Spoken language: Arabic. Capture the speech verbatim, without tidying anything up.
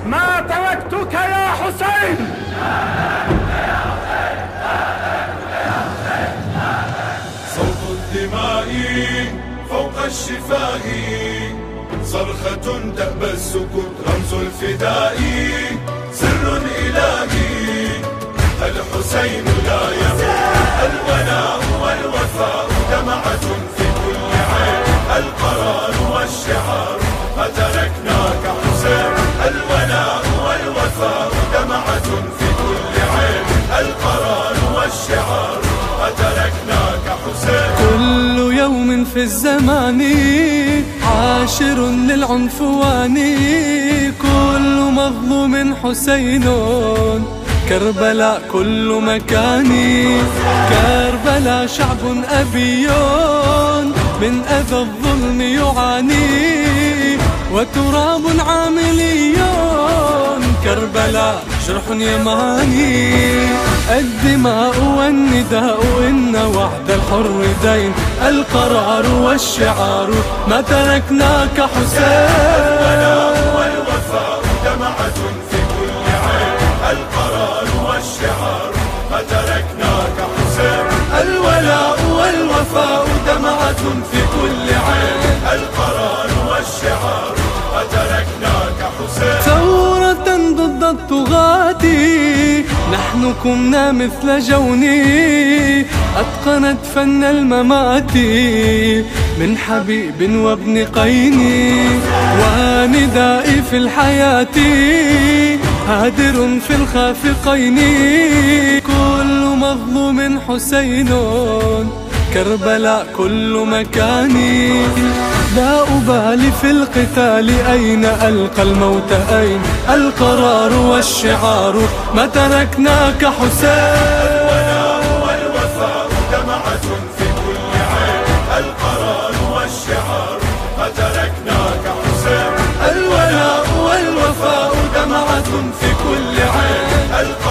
ما تركتك يا حسين. صوت الدماء فوق الشفاه، صرخة تأبى السكوت، رمز الفداء سر إلهي. الحسين لا يموت، الولاء والوفاء دمعة في كل عين. القرار والشعار ما تركناك حسين، الولاء والوفاء دمعة في كل عين. القرار والشعار ما تركناك حسين. كل يوم في الزمان عاشر للعنفوان، كل مظلوم حسين. كربلاء كل مكان، كربلاء شعب أبي من أذى الظلم يعاني، وتراب عاملي. كربلاء جرح يماني، الدماء والنداء إن وعد الحر دين. القرار والشعار ما تركناك حسين. الولاء والوفاء دمعة في كل عين. القرار والشعار ما تركناك حسين. الولاء والوفاء دمعة في كل عين. القرار والشعار ما تركناك حسين. ثورة ضد الطغاة نحن كنا مثل جوني، أتقنت فن الممات من حبيب وابن قيني. وندائي في الحياة هادر في الخافقين، كل مظلوم حسين. كربلاء كل مكان، لا أبالي في القتال أين ألقى الموت أين. القرار والشعار ما تركناك حسين. الولاء والوفاء دمعة في كل عين. القرار والشعار ما تركناك حسين. الولاء والوفاء دمعة في كل عين.